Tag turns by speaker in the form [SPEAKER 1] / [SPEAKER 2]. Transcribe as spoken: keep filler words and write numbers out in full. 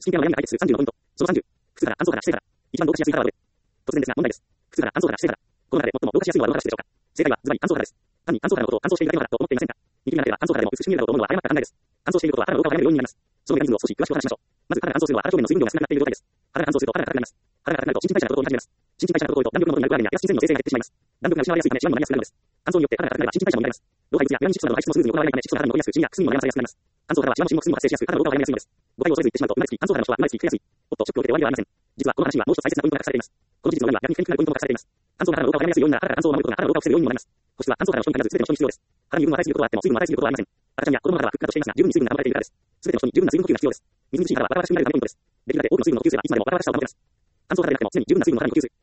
[SPEAKER 1] 試験テーマを悩み解決するさんじゅうのポイント。そのさんじゅう。普通から暗層化がしてから。一番同化しやすいからはどれ？突然ですが問題です。普通から暗層化がしてから。この中で最も同化しやすいのはどの形でしょうか？正解はズバリ暗層化です。単に暗層化のことを乾燥しているだけのだと思っていませんか？にきゅうななでは暗層化でも美しく見えるだろうと思うのは誤った考えです。乾燥していることは肌の老化を早める要因になります。そのメカニズムを少し詳しくお話ししましょう。まず肌が乾燥するのは肌表面の水分量が少なくなっている状態です。肌が乾燥すると肌が硬くなります。肌が硬くなると新陳代謝が滞り始めます。新陳代謝が滞ると弾力の元になるグアニンやアスチン繊維の生成が減ってしまいます。弾力が失われやすいためシワにもなりやすくなるのです。乾燥によって肌が硬くなれば新陳代謝も乱れます。老廃物やメラニン色素などの排出もスムーズに行われないため色素が肌に残りやすくシミやくすみも悩まされやすくなります。乾燥肌はシワもシミもくすみも発生しやすく肌の老化を早めやすいのです。誤解を恐れず言ってしまうと生まれつき乾燥肌の人は生まれつき老けやすい。おっとショックを受けて終わりではありません。実はこの話にはもう一つ大切なポイントが隠されています。この事実の裏には逆にテクニカルポイントが隠されています。乾燥肌の老化を早めやすい要因なら肌が乾燥を守ることが肌の老化を防ぐ要因にもなります。保湿は乾燥肌の人に限らず全ての人に必要です。肌に油分を与えすぎることはあっても水分を与えすぎることはありません。赤ちゃんや子供などはふっくらとしていますが十分に水分が保たれているからです。全ての人に十分な水分補給が必要です。みずみずしい肌はバタバタしくなるためポイントです。できるだけ多くの水分を補給すればいつまでもバタバタしたを保てます。乾燥肌でなくても常に十分な水分の肌に補給する。